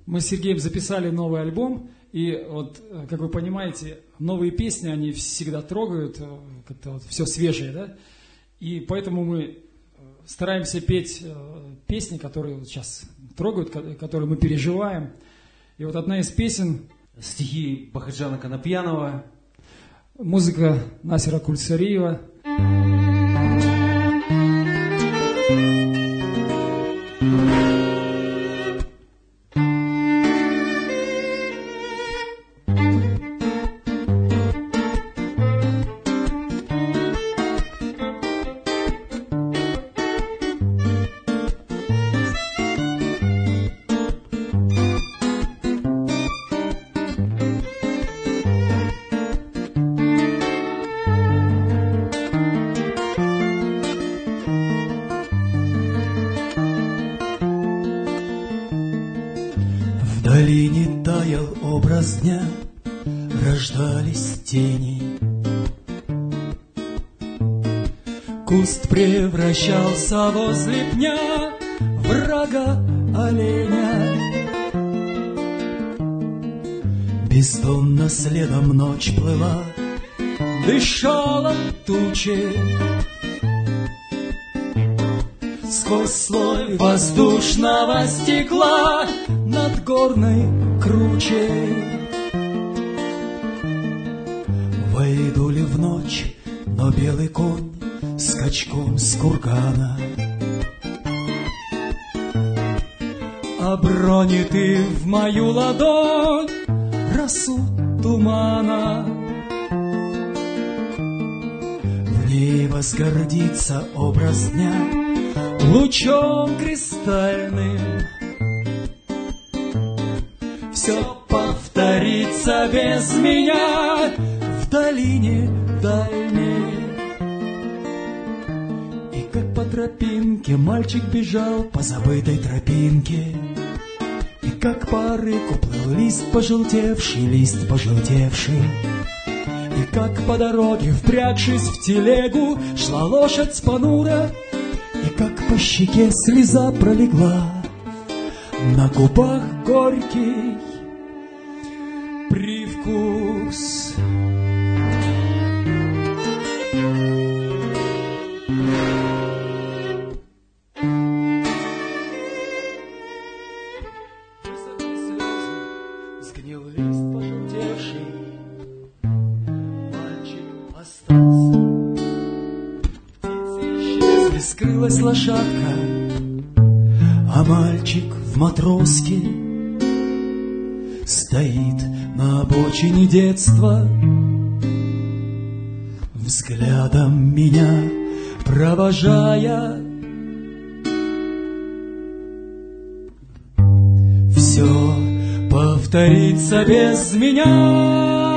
Мы с Сергеем записали новый альбом, и вот, как вы понимаете, новые песни, они всегда трогают, как-то вот все свежее, да? И поэтому мы стараемся петь песни, которые вот сейчас трогают, которые мы переживаем. И вот одна из песен... Стихи Бахаджана Конопьянова. Музыка Насира Кульсариева. долине таял образ дня, рождались тени. Куст превращался возле пня в рога оленя. Бездонно следом ночь плыла, дышала тучи. Сквозь слой воздушного стекла над горной кручей. Войду ли в ночь, но белый конь скачком с кургана обронит и в мою ладонь росу тумана. В ней возгордится образ дня лучом кристальным. Все повторится без меня в долине дальней. И как по тропинке мальчик бежал по забытой тропинке, и как по рыку плыл лист пожелтевший, и как по дороге, впрягшись в телегу, шла лошадь понуро, и как по щеке слеза пролегла, на губах горький привкус. Сгнил лист пожелтевший, мальчик остался. Скрылась лошадка, а мальчик в матроске стоит на обочине детства, взглядом меня провожая. Все повторится без меня